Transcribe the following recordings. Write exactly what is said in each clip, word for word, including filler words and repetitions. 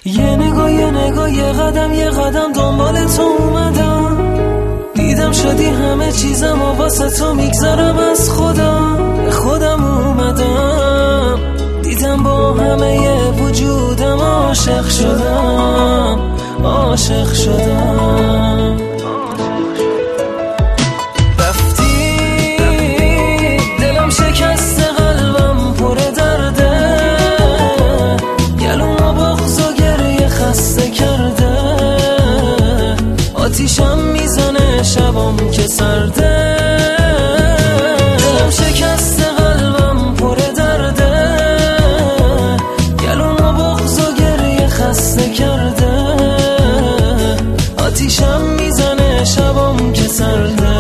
یه نگاه یه نگاه یه قدم یه قدم دنبال تو اومدم، دیدم شدی همه چیزم و واسه تو میگذرم از خودم. به خودم اومدم دیدم با همه ی وجودم عاشق شدم، عاشق شدم. رفتی دلم شکسته قلبم پر درده، گلوم و بغض و گریه خسته کرده، آتیشم میزنه شبام که سرده. دلم شکسته قلبم پر درده، گلوم و بغض و گریه خسته کرده، آتیشم میزنه شبام که سرده.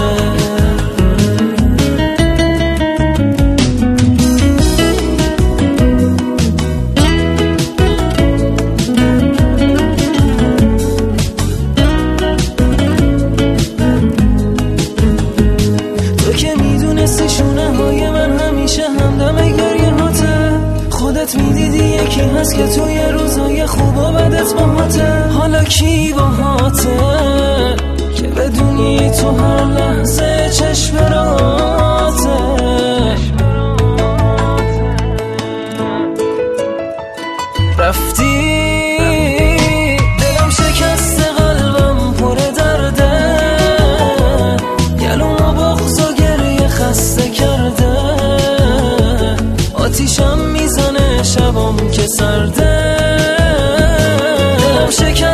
خودت میدیدی یکی هست که توی روزای خوب و بدت باهاته، حالا کی باهاته که بدونی تو هر لحظه چشم راته. رفتی دلم شکسته قلبم پر درده، گلوم و بغض و گریه خسته کرده، آتیشم میزنه شبام که سرده. دلم شکسته